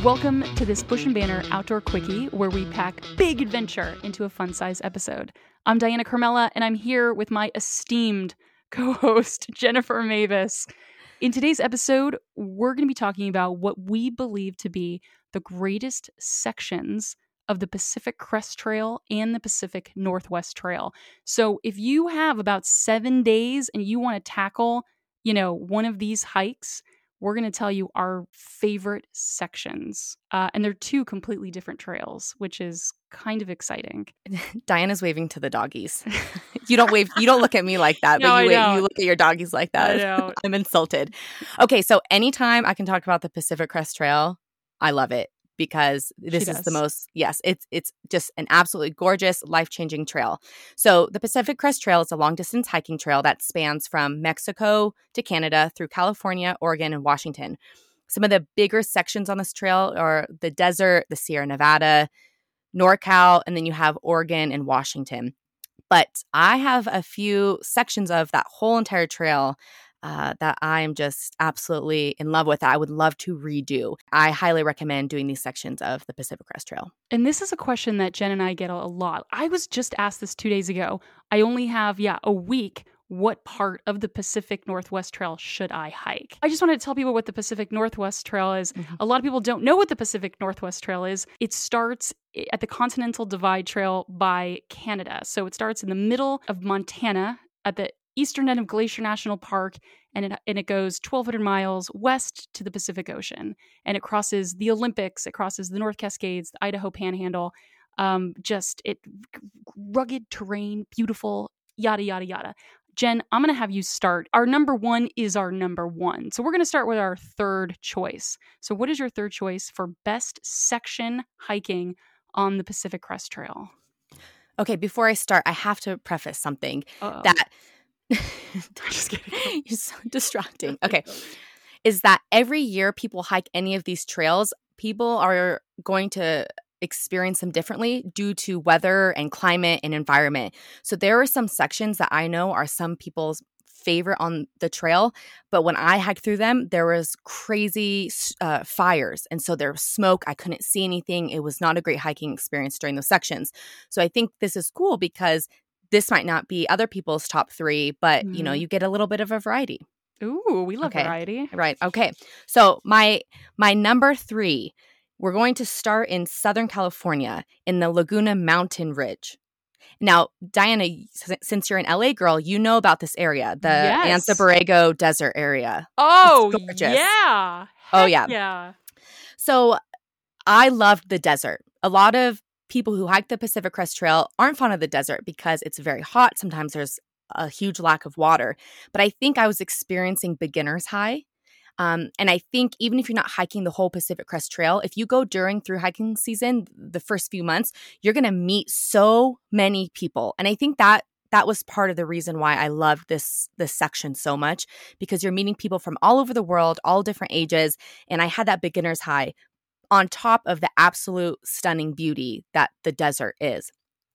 Welcome to this Bush and Banner Outdoor Quickie, where we pack big adventure into a fun-size episode. I'm Diana Carmela, and I'm here with my esteemed co-host, Jennifer Mavis. In today's episode, we're going to be talking about what we believe to be the greatest sections of the Pacific Crest Trail and the Pacific Northwest Trail. So if you have about 7 days and you want to tackle, one of these hikes, we're going to tell you our favorite sections. And they're two completely different trails, which is kind of exciting. Diana's waving to the doggies. You don't wave. You don't look at me like that, No, but you look at your doggies like that. I know. I'm insulted. Okay, so anytime I can talk about the Pacific Crest Trail, I love it because this is the most, it's just an absolutely gorgeous, life-changing trail. So the Pacific Crest Trail is a long-distance hiking trail that spans from Mexico to Canada through California, Oregon, and Washington. Some of the bigger sections on this trail are the desert, the Sierra Nevada, NorCal, and then you have Oregon and Washington. But I have a few sections of that whole entire trail that I'm just absolutely in love with that I would love to redo. I highly recommend doing these sections of the Pacific Crest Trail. And this is a question that Jen and I get a lot. I was just asked this 2 days ago. I only have, a week. What part of the Pacific Northwest Trail should I hike? I just wanted to tell people what the Pacific Northwest Trail is. Mm-hmm. A lot of people don't know what the Pacific Northwest Trail is. It starts at the Continental Divide Trail by Canada. So it starts in the middle of Montana at the eastern end of Glacier National Park, and it goes 1,200 miles west to the Pacific Ocean. And it crosses the Olympics, it crosses the North Cascades, the Idaho Panhandle, rugged terrain, beautiful, yada, yada, yada. Jen, I'm going to have you start. Our number one is our number one. So we're going to start with our third choice. So what is your third choice for best section hiking on the Pacific Crest Trail? Okay, before I start, I have to preface something that just kidding. You're so distracting. Okay. Is that every year people hike any of these trails, people are going to experience them differently due to weather and climate and environment. So there are some sections that I know are some people's favorite on the trail, but when I hiked through them, there was crazy fires. And so there was smoke. I couldn't see anything. It was not a great hiking experience during those sections. So I think this is cool because this might not be other people's top three, but you get a little bit of a variety. Ooh, we love variety. Right. Okay. So my number three, we're going to start in Southern California in the Laguna Mountain Ridge. Now, Diana, since you're an LA girl, you know about this area, the Anza Borrego Desert area. Oh, it's gorgeous. Yeah. Oh, yeah. Yeah. So I loved the desert. A lot of people who hike the Pacific Crest Trail aren't fond of the desert because it's very hot. Sometimes there's a huge lack of water. But I think I was experiencing beginner's high. And I think even if you're not hiking the whole Pacific Crest Trail, if you go through hiking season, the first few months, you're going to meet so many people. And I think that was part of the reason why I loved this section so much, because you're meeting people from all over the world, all different ages. And I had that beginner's high on top of the absolute stunning beauty that the desert is.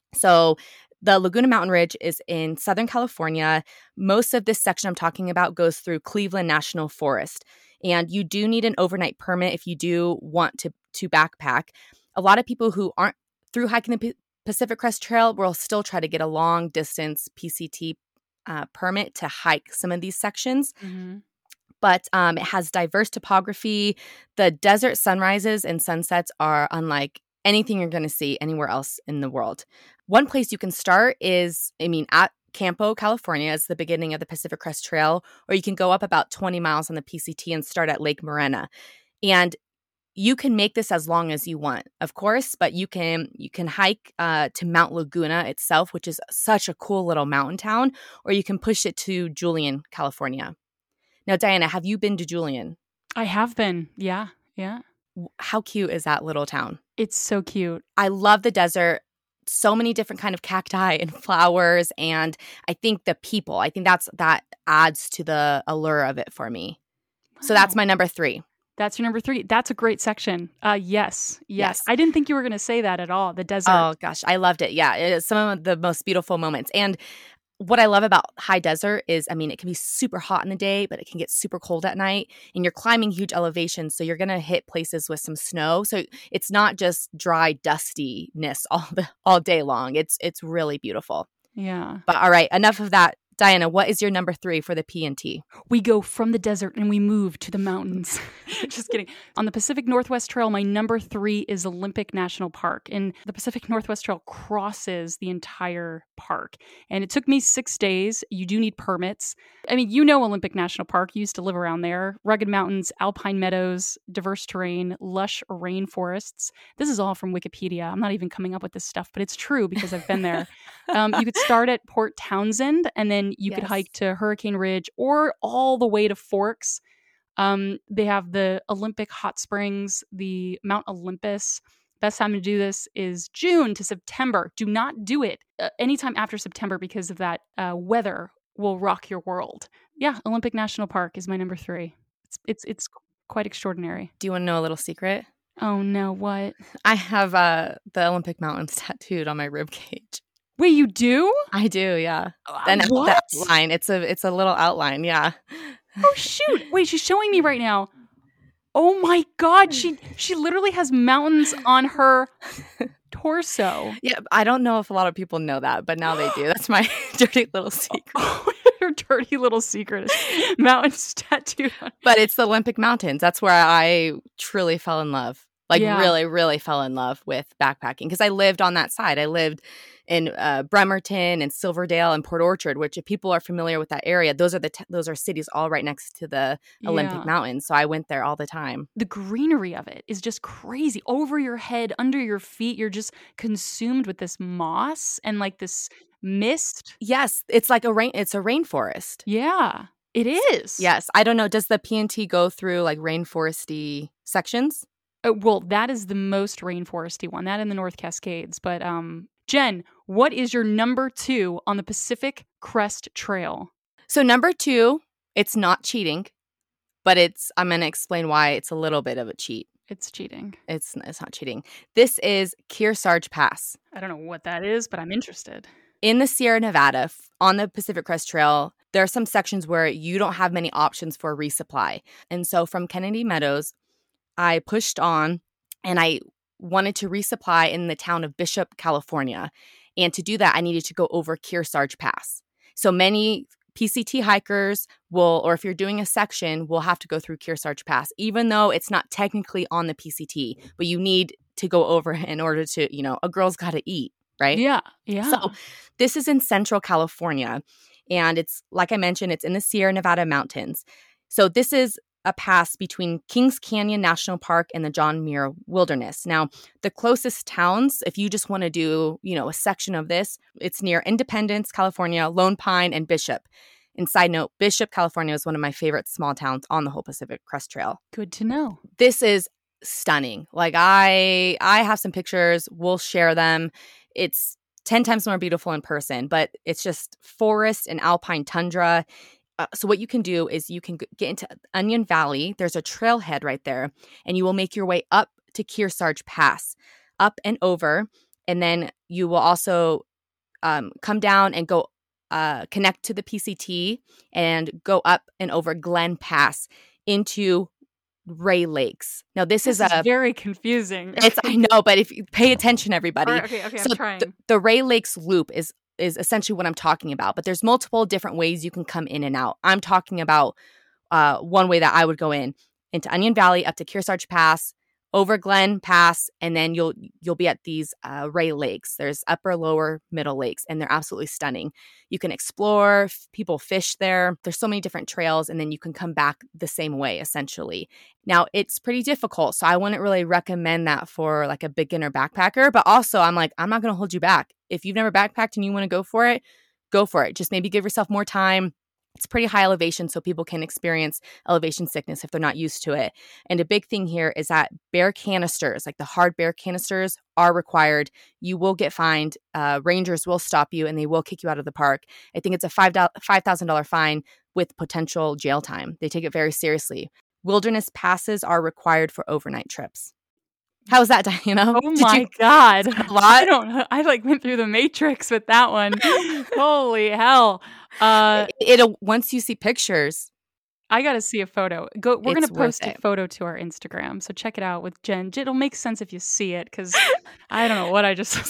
So the Laguna Mountain Ridge is in Southern California. Most of this section I'm talking about goes through Cleveland National Forest. And you do need an overnight permit if you do want to backpack. A lot of people who aren't through hiking the Pacific Crest Trail will still try to get a long distance PCT permit to hike some of these sections. Mm-hmm. But it has diverse topography. The desert sunrises and sunsets are unlike anything you're going to see anywhere else in the world. One place you can start is, at Campo, California is the beginning of the Pacific Crest Trail, or you can go up about 20 miles on the PCT and start at Lake Morena. And you can make this as long as you want, of course, but you can hike to Mount Laguna itself, which is such a cool little mountain town, or you can push it to Julian, California. Now, Diana, have you been to Julian? I have been. Yeah. How cute is that little town? It's so cute. I love the desert. So many different kind of cacti and flowers. And I think the people, that adds to the allure of it for me. Wow. So that's my number three. That's your number three. That's a great section. Yes. I didn't think you were going to say that at all. The desert. Oh, gosh. I loved it. Yeah. It is some of the most beautiful moments. And what I love about high desert is, I mean, it can be super hot in the day, but it can get super cold at night. And you're climbing huge elevations, so you're going to hit places with some snow. So it's not just dry dustiness all day long. It's really beautiful. Yeah. But all right, enough of that. Diana, what is your number 3 for the P&T? We go from the desert and we move to the mountains. Just kidding. On the Pacific Northwest Trail, my number 3 is Olympic National Park. And the Pacific Northwest Trail crosses the entire park. And it took me 6 days. You do need permits. I mean, you know Olympic National Park. You used to live around there. Rugged mountains, alpine meadows, diverse terrain, lush rainforests. This is all from Wikipedia. I'm not even coming up with this stuff, but it's true because I've been there. You could start at Port Townsend, and then you could hike to Hurricane Ridge or all the way to Forks. They have the Olympic Hot Springs, the Mount Olympus. Best time to do this is June to September. Do not do it anytime after September because of that weather will rock your world. Yeah, Olympic National Park is my number 3. It's quite extraordinary. Do you want to know a little secret? Oh no, what? I have the Olympic Mountains tattooed on my rib cage. Wait, you do? I do, yeah. Then what? The outline. It's a little outline, yeah. Oh shoot! Wait, she's showing me right now. Oh my God, she literally has mountains on her torso. Yeah, I don't know if a lot of people know that, but now they do. That's my dirty little secret. Her dirty little secret is mountains tattooed on. But it's the Olympic Mountains. That's where I truly fell in love. Really, really fell in love with backpacking because I lived on that side. I lived in Bremerton and Silverdale and Port Orchard, which if people are familiar with that area, those are cities all right next to the Olympic Mountains. So I went there all the time. The greenery of it is just crazy. Over your head, under your feet, you're just consumed with this moss and like this mist. Yes, it's like it's a rainforest. Yeah, it is. Yes. I don't know. Does the P&T go through like rainforesty sections? Well, that is the most rainforesty one, that in the North Cascades. But Jen, what is your number 2 on the Pacific Crest Trail? So number 2, it's not cheating, but I'm going to explain why it's a little bit of a cheat. It's cheating. It's not cheating. This is Kearsarge Pass. I don't know what that is, but I'm interested. In the Sierra Nevada, on the Pacific Crest Trail, there are some sections where you don't have many options for resupply. And so from Kennedy Meadows, I pushed on and I wanted to resupply in the town of Bishop, California. And to do that, I needed to go over Kearsarge Pass. So many PCT hikers or if you're doing a section, will have to go through Kearsarge Pass, even though it's not technically on the PCT, but you need to go over in order to, a girl's got to eat, right? Yeah, yeah. So this is in Central California. And it's, like I mentioned, it's in the Sierra Nevada mountains. So this is a pass between Kings Canyon National Park and the John Muir Wilderness. Now, the closest towns, if you just want to do, a section of this, it's near Independence, California, Lone Pine, and Bishop. And side note, Bishop, California is one of my favorite small towns on the whole Pacific Crest Trail. Good to know. This is stunning. Like I have some pictures. We'll share them. It's 10 times more beautiful in person, but it's just forest and alpine tundra. So what you can do is you can get into Onion Valley. There's a trailhead right there, and you will make your way up to Kearsarge Pass, up and over, and then you will also come down and go connect to the PCT and go up and over Glen Pass into Ray Lakes. Now this is very confusing. I know, but if you pay attention, everybody. Right, okay, so I'm trying. The Ray Lakes loop is essentially what I'm talking about, but there's multiple different ways you can come in and out. I'm talking about one way that I would go into Onion Valley, up to Kearsarge Pass, over Glen Pass, and then you'll be at these Ray Lakes. There's upper, lower, middle lakes, and they're absolutely stunning. You can explore, people fish there. There's so many different trails, and then you can come back the same way, essentially. Now, it's pretty difficult, so I wouldn't really recommend that for like a beginner backpacker, but also I'm not going to hold you back. If you've never backpacked and you want to go for it, go for it. Just maybe give yourself more time. It's pretty high elevation, so people can experience elevation sickness if they're not used to it. And a big thing here is that bear canisters, like the hard bear canisters, are required. You will get fined. Rangers will stop you, and they will kick you out of the park. I think it's a $5,000 fine with potential jail time. They take it very seriously. Wilderness passes are required for overnight trips. How was that, Diana? Oh my God. A lot? I like went through the matrix with that one. Holy hell. It'll once you see pictures, I got to see a photo. We're going to it's worth post a it. photo to our Instagram. So check it out with Jen. It'll make sense if you see it because I don't know what I just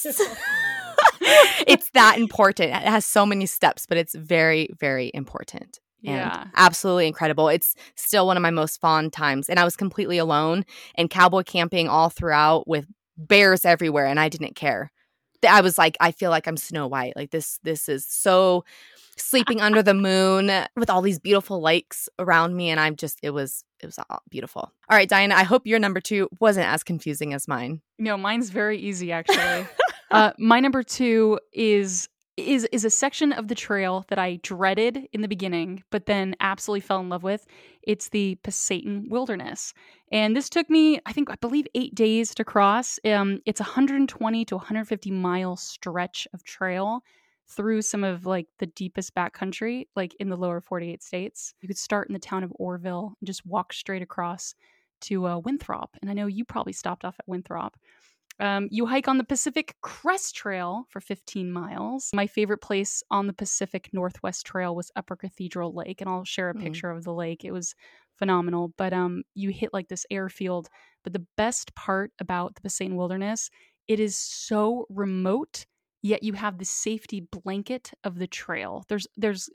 It's that important. It has so many steps, but it's very, very important. Yeah. And absolutely incredible. It's still one of my most fond times. And I was completely alone and cowboy camping all throughout with bears everywhere, and I didn't care. I was like, I feel like I'm Snow White. Like this is so sleeping under the moon with all these beautiful lakes around me, and it was all beautiful. All right, Diana, I hope your number 2 wasn't as confusing as mine. No, mine's very easy actually. My number 2 is a section of the trail that I dreaded in the beginning, but then absolutely fell in love with. It's the Pasayten Wilderness. And this took me, I believe 8 days to cross. It's 120 to 150 mile stretch of trail through some of like the deepest backcountry, like in the lower 48 states. You could start in the town of Orville and just walk straight across to Winthrop. And I know you probably stopped off at Winthrop. You hike on the Pacific Crest Trail for 15 miles. My favorite place on the Pacific Northwest Trail was Upper Cathedral Lake, and I'll share a picture of the lake. It was phenomenal. But you hit like this airfield. But the best part about the Pasayten Wilderness, it is so remote, yet you have the safety blanket of the trail. There's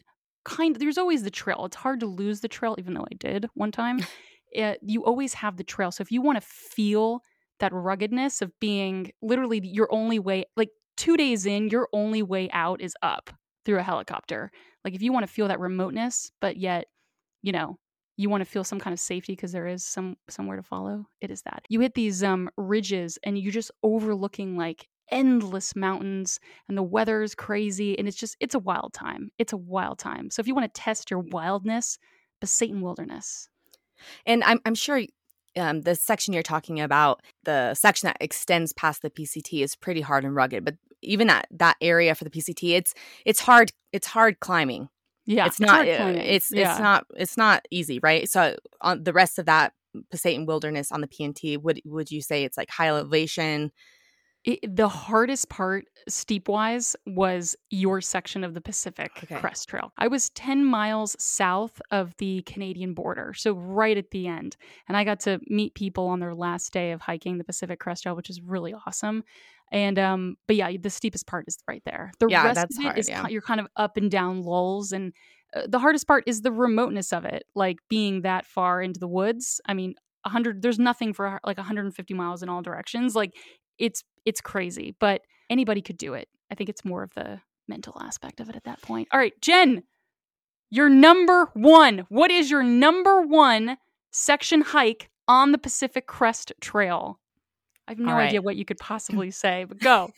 always the trail. It's hard to lose the trail, even though I did one time. You always have the trail. So if you want to feel that ruggedness of being literally your only way, like 2 days in, your only way out is up through a helicopter. Like if you want to feel that remoteness, but yet, you want to feel some kind of safety because there is somewhere to follow, it is that. You hit these ridges and you're just overlooking like endless mountains and the weather is crazy and it's a wild time. It's a wild time. So if you want to test your wildness, Pasayten Wilderness. And I'm sure the section you're talking about, the section that extends past the PCT, is pretty hard and rugged. But even that area for the PCT, it's hard. It's hard climbing. Yeah, it's not. It's not easy, right? So on the rest of that Pasayten Wilderness on the PNT, would you say it's like high elevation? The hardest part, steep-wise, was your section of the Pacific Crest Trail. I was 10 miles south of the Canadian border, so right at the end. And I got to meet people on their last day of hiking the Pacific Crest Trail, which is really awesome. And but yeah, the steepest part is right there. The rest that's of it hard, is you're kind of up and down lulls, and the hardest part is the remoteness of it, like being that far into the woods. I mean, 100. There's nothing for like 150 miles in all directions. Like it's crazy, but anybody could do it. I think it's more of the mental aspect of it at that point. All right, Jen, your number 1. What is your number 1 section hike on the Pacific Crest Trail? I have no idea what you could possibly say, but go.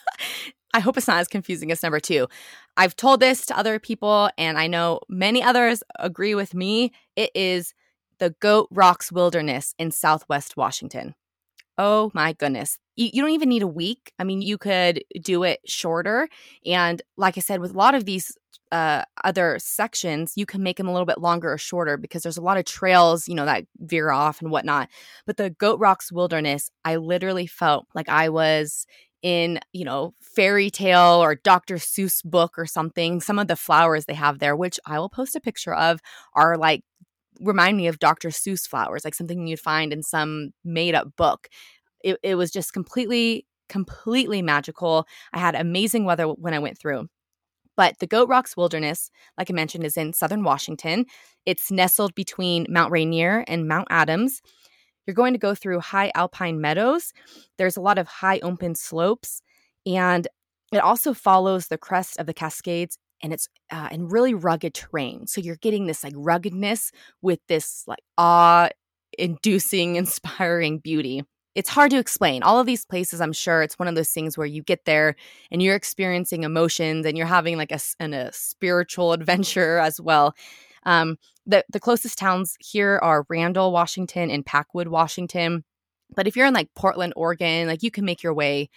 I hope it's not as confusing as number 2. I've told this to other people, and I know many others agree with me. It is the Goat Rocks Wilderness in Southwest Washington. Oh my goodness. You don't even need a week. I mean, you could do it shorter. And like I said, with a lot of these other sections, you can make them a little bit longer or shorter because there's a lot of trails, that veer off and whatnot. But the Goat Rocks Wilderness, I literally felt like I was in, fairy tale or Dr. Seuss book or something. Some of the flowers they have there, which I will post a picture of, are like, remind me of Dr. Seuss flowers, like something you'd find in some made up book. It was just completely magical. I had amazing weather when I went through. But the Goat Rocks Wilderness, like I mentioned, is in southern Washington. It's nestled between Mount Rainier and Mount Adams. You're going to go through high alpine meadows. There's a lot of high open slopes. And it also follows the crest of the Cascades, and it's in really rugged terrain. So you're getting this like ruggedness with this like awe-inducing, inspiring beauty. It's hard to explain. All of these places, I'm sure it's one of those things where you get there and you're experiencing emotions and you're having like a spiritual adventure as well. The closest towns here are Randall, Washington, and Packwood, Washington. But if you're in like Portland, Oregon, like you can make your way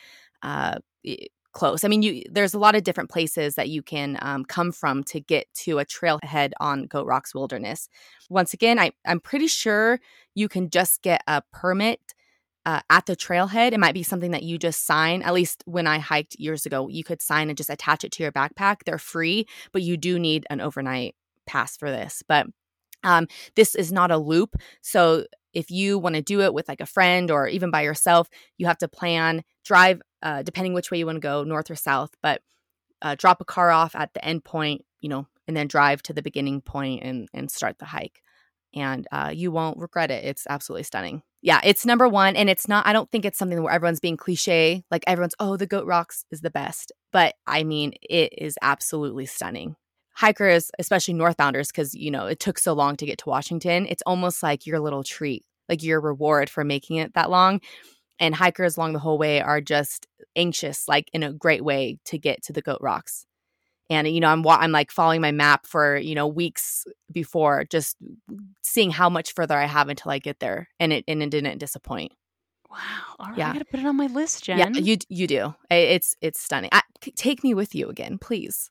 close. I mean, there's a lot of different places that you can come from to get to a trailhead on Goat Rocks Wilderness. Once again, I'm pretty sure you can just get a permit at the trailhead, it might be something that you just sign. At least when I hiked years ago, you could sign and just attach it to your backpack. They're free, but you do need an overnight pass for this. But this is not a loop. So if you want to do it with like a friend or even by yourself, you have to drive, depending which way you want to go, north or south, but drop a car off at the end point, and then drive to the beginning point and start the hike. And you won't regret it. It's absolutely stunning. Yeah, it's number one. And it's not, I don't think it's something where everyone's being cliche. Like everyone's, the Goat Rocks is the best. But I mean, it is absolutely stunning. Hikers, especially northbounders, because, it took so long to get to Washington, it's almost like your little treat, like your reward for making it that long. And hikers along the whole way are just anxious, like in a great way, to get to the Goat Rocks. And, I'm like following my map for, weeks before, just seeing how much further I have until I get there. And it didn't disappoint. Wow. All right. Yeah. I got to put it on my list, Jen. Yeah, you do. It's stunning. Take me with you again, please.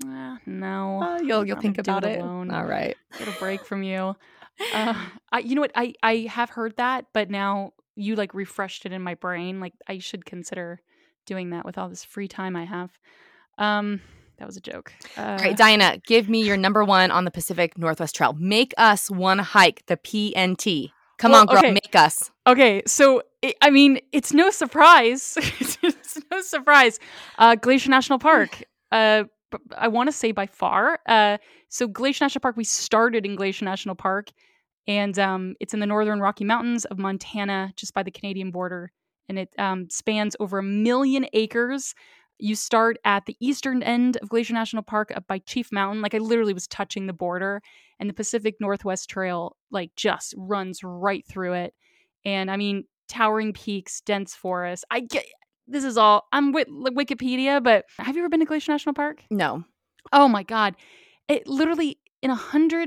No. You'll think about it. Alone. All right. Get a break from you. You know what? I have heard that, but now you like refreshed it in my brain. Like I should consider doing that with all this free time I have. That was a joke. All right, Diana, give me your number one on the Pacific Northwest Trail. Make us one hike, the PNT. Come on, girl, make us. Okay, so, it's no surprise. It's no surprise. Glacier National Park. I want to say by far. So Glacier National Park, we started in Glacier National Park, and it's in the northern Rocky Mountains of Montana, just by the Canadian border. And it spans over 1 million acres. You start at the eastern end of Glacier National Park up by Chief Mountain. Like I literally was touching the border, and the Pacific Northwest Trail like just runs right through it. And towering peaks, dense forests. This is all, I'm with Wikipedia, but have you ever been to Glacier National Park? No. Oh my God. It literally in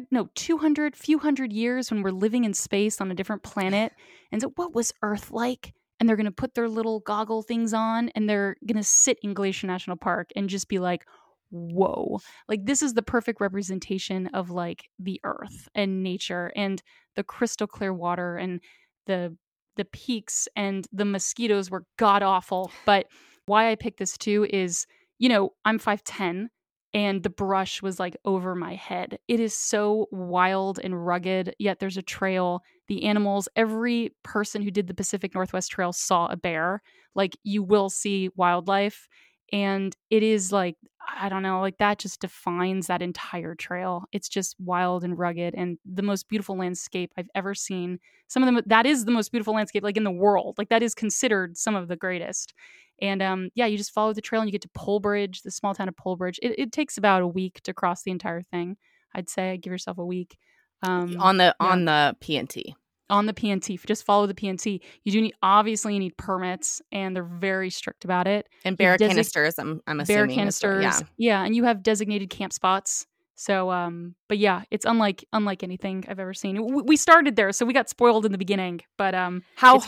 200, few hundred years when we're living in space on a different planet. And so what was Earth like? And they're going to put their little goggle things on and they're going to sit in Glacier National Park and just be like, whoa, like this is the perfect representation of like the earth and nature and the crystal clear water and the peaks, and the mosquitoes were god awful. But why I picked this too is, I'm 5'10", and the brush was like over my head. It is so wild and rugged, yet there's a trail. The animals, every person who did the Pacific Northwest Trail saw a bear. Like you will see wildlife. And it is like, I don't know, like that just defines that entire trail. It's just wild and rugged and the most beautiful landscape I've ever seen. Some of them, that is the most beautiful landscape like in the world. Like that is considered some of the greatest. And you just follow the trail and you get to Polbridge, the small town of Polbridge. It takes about a week to cross the entire thing. I'd say give yourself a week. On the PNT. On the PNT, just follow the PNT. You need permits, and they're very strict about it. And bear canisters, I'm assuming. Bear canisters, yeah, and you have designated camp spots. So, but yeah, it's unlike anything I've ever seen. We started there, so we got spoiled in the beginning. But how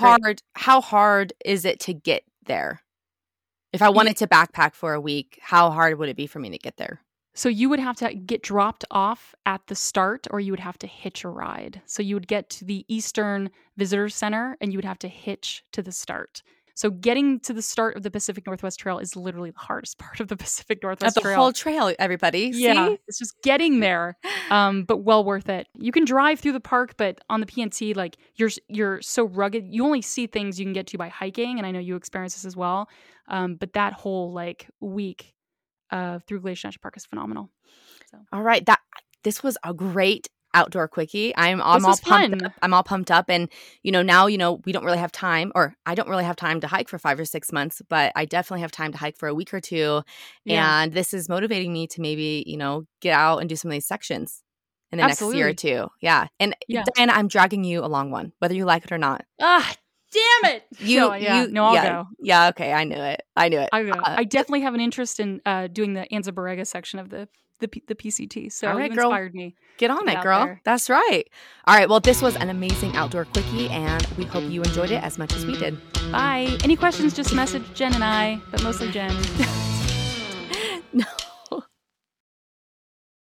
hard is it to get there? If I wanted to backpack for a week, how hard would it be for me to get there? So you would have to get dropped off at the start, or you would have to hitch a ride. So you would get to the Eastern Visitor Center and you would have to hitch to the start. So getting to the start of the Pacific Northwest Trail is literally the hardest part of the Pacific Northwest Trail. The whole trail, everybody. Yeah, see? It's just getting there, but well worth it. You can drive through the park, but on the PNT, like you're so rugged. You only see things you can get to by hiking, and I know you experience this as well. But that whole like week through Glacier National Park is phenomenal. So. All right, this was a great outdoor quickie. I'm all pumped up. I'm all pumped up, and now we don't really have time, or I don't really have time to hike for 5 or 6 months, but I definitely have time to hike for a week or two. Yeah. And this is motivating me to maybe get out and do some of these sections in the next year or two. Yeah, and Diana, I'm dragging you along one, whether you like it or not. Damn it! I'll go. Yeah, okay, I knew it. I'll go. I definitely have an interest in doing the Anza Borrega section of the PCT. So you inspired me. Get on it, girl. There. That's right. All right. Well, this was an amazing outdoor quickie, and we hope you enjoyed it as much as we did. Bye. Any questions? Just message Jen and I, but mostly Jen.